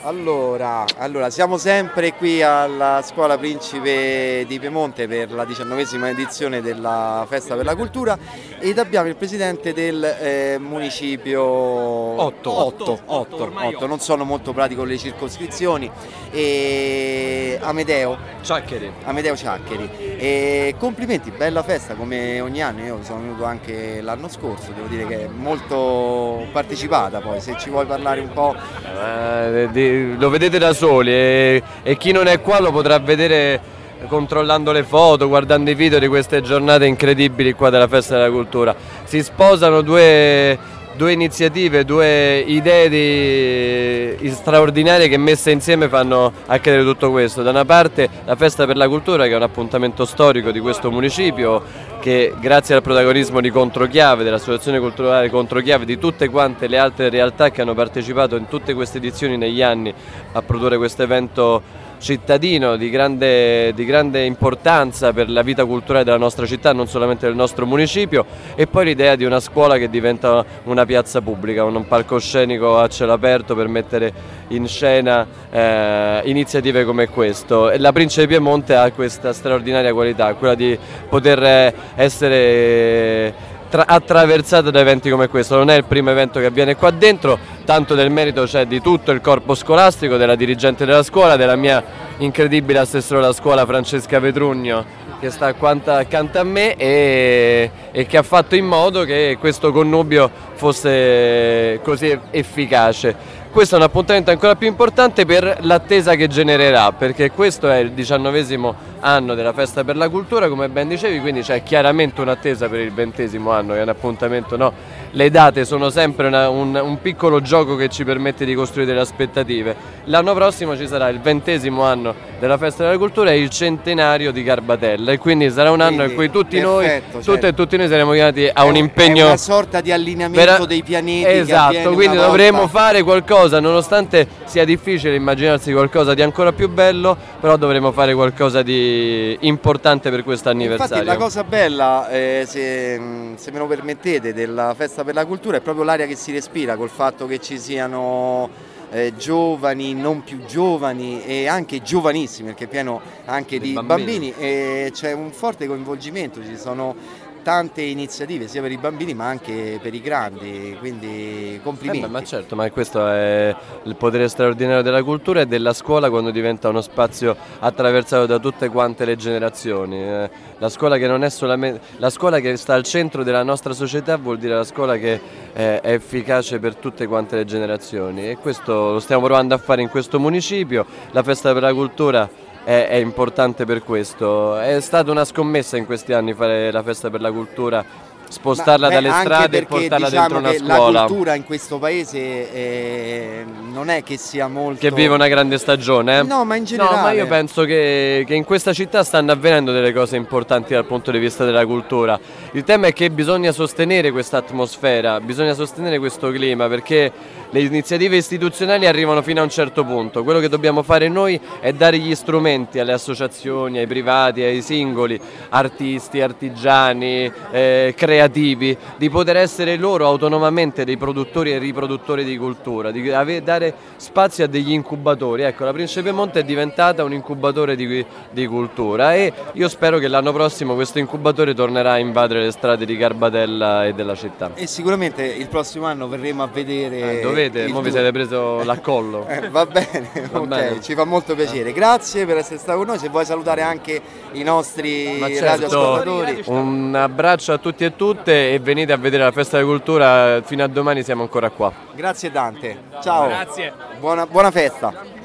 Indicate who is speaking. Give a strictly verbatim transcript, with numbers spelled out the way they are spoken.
Speaker 1: Allora, allora, siamo sempre qui alla Scuola Principe di Piemonte per la diciannovesima edizione della Festa per la Cultura ed abbiamo il presidente del eh, municipio otto, non sono molto pratico con le circoscrizioni, e Amedeo
Speaker 2: Ciaccheri.
Speaker 1: Amedeo Ciaccheri. E complimenti, bella festa come ogni anno, io sono venuto anche l'anno scorso, devo dire che è molto partecipata, poi se ci vuoi parlare un po'.
Speaker 2: Eh, di... Lo vedete da soli e, e chi non è qua lo potrà vedere controllando le foto, guardando i video di queste giornate incredibili qua della Festa della Cultura. Si sposano due, due iniziative, due idee di, straordinarie che messe insieme fanno accadere tutto questo. Da una parte la Festa per la Cultura, che è un appuntamento storico di questo municipio, che grazie al protagonismo di Controchiave, dell'Associazione Culturale Controchiave, di tutte quante le altre realtà che hanno partecipato in tutte queste edizioni negli anni a produrre questo evento cittadino di grande, di grande importanza per la vita culturale della nostra città, non solamente del nostro municipio, e poi l'idea di una scuola che diventa una piazza pubblica, un palcoscenico a cielo aperto per mettere in scena eh, iniziative come questo. E la Principe Piemonte ha questa straordinaria qualità, quella di poter essere Tra- attraversata da eventi come questo. Non è il primo evento che avviene qua dentro, tanto del merito c'è di tutto il corpo scolastico, della dirigente della scuola, della mia incredibile assessore alla scuola Francesca Vetrugno, che sta accanto a me e, e che ha fatto in modo che questo connubio fosse così efficace. Questo è un appuntamento ancora più importante per l'attesa che genererà, perché questo è il diciannovesimo anno della Festa per la Cultura, come ben dicevi, quindi c'è chiaramente un'attesa per il ventesimo anno, che è un appuntamento, no? Le date sono sempre una, un, un piccolo gioco che ci permette di costruire delle aspettative. L'anno prossimo ci sarà il ventesimo anno della Festa della Cultura e il centenario di Garbatella, e quindi sarà un anno quindi, in cui tutti perfetto, noi, tutte certo. e tutti noi saremo chiamati a è un impegno.
Speaker 1: È una sorta di allineamento per... dei pianeti.
Speaker 2: Esatto, quindi dovremo volta. fare qualcosa, nonostante sia difficile immaginarsi qualcosa di ancora più bello, però dovremo fare qualcosa di importante per questo anniversario.
Speaker 1: Infatti la cosa bella, eh, se, se me lo permettete, della Festa per la Cultura è proprio l'aria che si respira, col fatto che ci siano eh, giovani, non più giovani e anche giovanissimi, perché è pieno anche di bambini, bambini e c'è un forte coinvolgimento, ci sono tante iniziative sia per i bambini ma anche per i grandi, quindi complimenti.
Speaker 2: Eh beh, ma certo, ma questo è il potere straordinario della cultura e della scuola quando diventa uno spazio attraversato da tutte quante le generazioni. Eh, la scuola che non è solamente la scuola che sta al centro della nostra società vuol dire la scuola che eh, è efficace per tutte quante le generazioni, e questo lo stiamo provando a fare in questo municipio. La Festa per la Cultura È, è importante per questo. È stata una scommessa in questi anni fare la Festa per la Cultura, spostarla
Speaker 1: Ma,
Speaker 2: dalle
Speaker 1: beh,
Speaker 2: strade
Speaker 1: perché,
Speaker 2: e portarla
Speaker 1: diciamo
Speaker 2: dentro una
Speaker 1: che
Speaker 2: scuola.
Speaker 1: La cultura in questo paese eh, non è che sia molto...
Speaker 2: Che vive una grande stagione? Eh?
Speaker 1: No, ma in generale...
Speaker 2: No, ma io penso che, che in questa città stanno avvenendo delle cose importanti dal punto di vista della cultura. Il tema è che bisogna sostenere questa atmosfera, bisogna sostenere questo clima, perché le iniziative istituzionali arrivano fino a un certo punto. Quello che dobbiamo fare noi è dare gli strumenti alle associazioni, ai privati, ai singoli, artisti, artigiani, eh, creativi, di poter essere loro autonomamente dei produttori e riproduttori di cultura, di ave- dare spazio a degli incubatori. Ecco, la Principe Piemonte è diventata un incubatore di, di cultura, e io spero che l'anno prossimo questo incubatore tornerà a invadere le strade di Garbatella e della città.
Speaker 1: E sicuramente il prossimo anno verremo a vedere...
Speaker 2: Eh, dovete, mo vi siete preso l'accollo.
Speaker 1: Eh, va bene,
Speaker 2: va
Speaker 1: ok,
Speaker 2: bene.
Speaker 1: Ci fa molto piacere. Grazie per essere stato con noi. Se vuoi salutare anche i nostri
Speaker 2: certo,
Speaker 1: radioascoltatori.
Speaker 2: Un abbraccio a tutti e tutte e venite a vedere la Festa della Cultura. Fino a domani siamo ancora qua.
Speaker 1: Grazie Dante. Ciao.
Speaker 3: Grazie.
Speaker 1: Buona, buona festa.